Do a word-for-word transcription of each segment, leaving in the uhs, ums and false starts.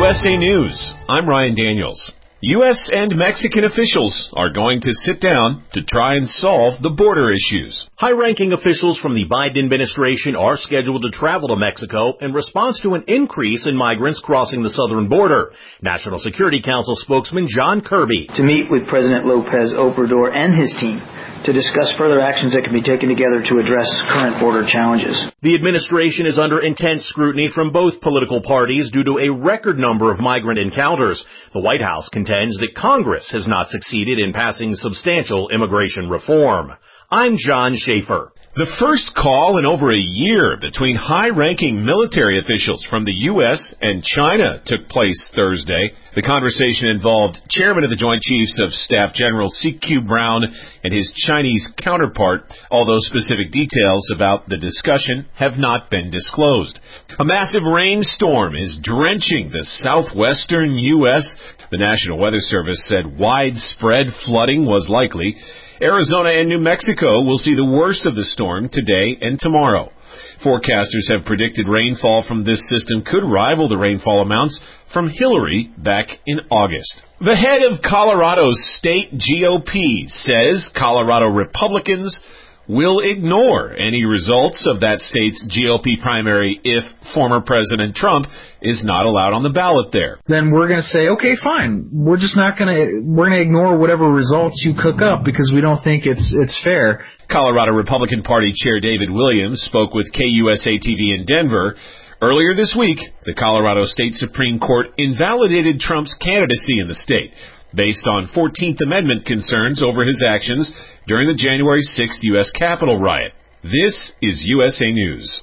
U S A News. I'm Ryan Daniels. U S and Mexican officials are going to sit down to try and solve the border issues. High-ranking officials from the Biden administration are scheduled to travel to Mexico in response to an increase in migrants crossing the southern border. National Security Council spokesman John Kirby. To meet with President Lopez Obrador and his team to discuss further actions that can be taken together to address current border challenges. The administration is under intense scrutiny from both political parties due to a record number of migrant encounters. The White House contends that Congress has not succeeded in passing substantial immigration reform. I'm John Schaefer. The first call in over a year between high-ranking military officials from the U S and China took place Thursday. The conversation involved Chairman of the Joint Chiefs of Staff General C Q Brown and his Chinese counterpart, although specific details about the discussion have not been disclosed. A massive rainstorm is drenching the southwestern U S The National Weather Service said widespread flooding was likely. Arizona and New Mexico will see the worst of the storm today and tomorrow. Forecasters have predicted rainfall from this system could rival the rainfall amounts from Hillary back in August. The head of Colorado's state G O P says Colorado Republicans will ignore any results of that state's G O P primary if former President Trump is not allowed on the ballot there. Then we're going to say, okay, fine. We're just not going to, we're going to ignore whatever results you cook up because we don't think it's it's fair. Colorado Republican Party Chair David Williams spoke with K U S A T V in Denver. Earlier this week, the Colorado State Supreme Court invalidated Trump's candidacy in the state based on fourteenth Amendment concerns over his actions during the January sixth U S Capitol riot. This is U S A News.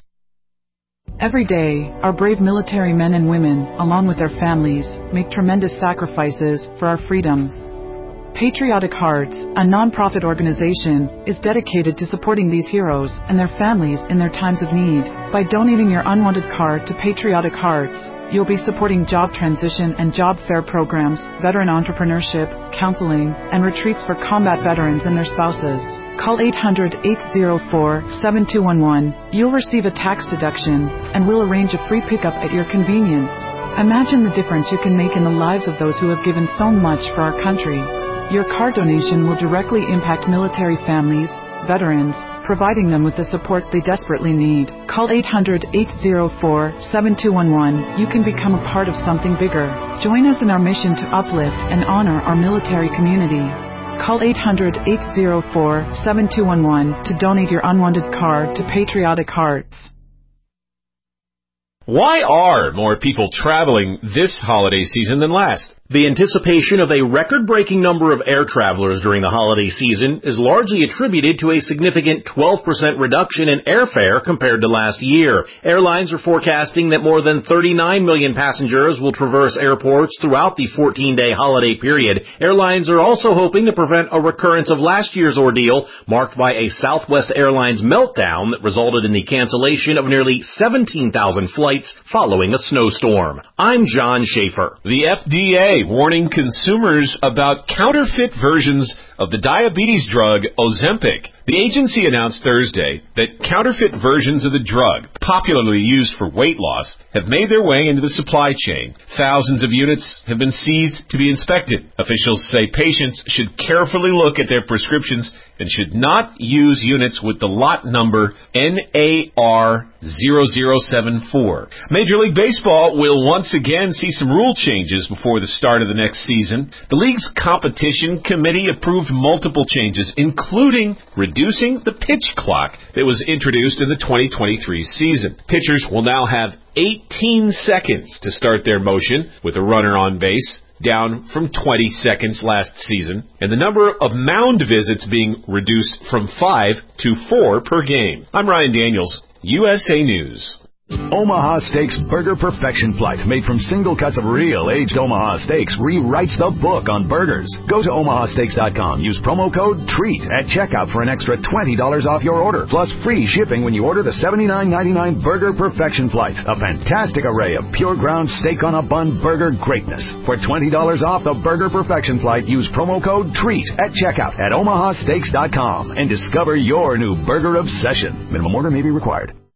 Every day, our brave military men and women, along with their families, make tremendous sacrifices for our freedom. Patriotic Hearts, a non-profit organization, is dedicated to supporting these heroes and their families in their times of need. By donating your unwanted card to Patriotic Hearts, you'll be supporting job transition and job fair programs, veteran entrepreneurship, counseling, and retreats for combat veterans and their spouses. Call eight hundred, eight oh four, seven two one one. You'll receive a tax deduction, and we'll arrange a free pickup at your convenience. Imagine the difference you can make in the lives of those who have given so much for our country. Your card donation will directly impact military families, veterans, providing them with the support they desperately need. Call eight hundred, eight oh four, seven two one one. You can become a part of something bigger. Join us in our mission to uplift and honor our military community. Call eight hundred, eight oh four, seven two one one to donate your unwanted card to Patriotic Hearts. Why are more people traveling this holiday season than last? The anticipation of a record-breaking number of air travelers during the holiday season is largely attributed to a significant twelve percent reduction in airfare compared to last year. Airlines are forecasting that more than thirty-nine million passengers will traverse airports throughout the fourteen-day holiday period. Airlines are also hoping to prevent a recurrence of last year's ordeal, marked by a Southwest Airlines meltdown that resulted in the cancellation of nearly seventeen thousand flights following a snowstorm. I'm John Schaefer. The F D A warning consumers about counterfeit versions of the diabetes drug Ozempic. The agency announced Thursday that counterfeit versions of the drug, popularly used for weight loss, have made their way into the supply chain. Thousands of units have been seized to be inspected. Officials say patients should carefully look at their prescriptions and should not use units with the lot number N A R zero zero seven four. Major League Baseball will once again see some rule changes before the start of the next season. The league's competition committee approved multiple changes, including reducing the pitch clock that was introduced in the twenty twenty-three season. Pitchers will now have eighteen seconds to start their motion with a runner on base, down from twenty seconds last season, and the number of mound visits being reduced from five to four per game. I'm Ryan Daniels, U S A News. Omaha Steaks Burger Perfection Flight, made from single cuts of real aged Omaha steaks, rewrites the book on burgers. Go to omaha steaks dot com. Use promo code TREAT at checkout for an extra twenty dollars off your order, plus free shipping when you order the seventy-nine ninety-nine Burger Perfection Flight, a fantastic array of pure ground steak on a bun burger greatness. For twenty dollars off the Burger Perfection Flight, use promo code TREAT at checkout at omaha steaks dot com and discover your new burger obsession. Minimum order may be required.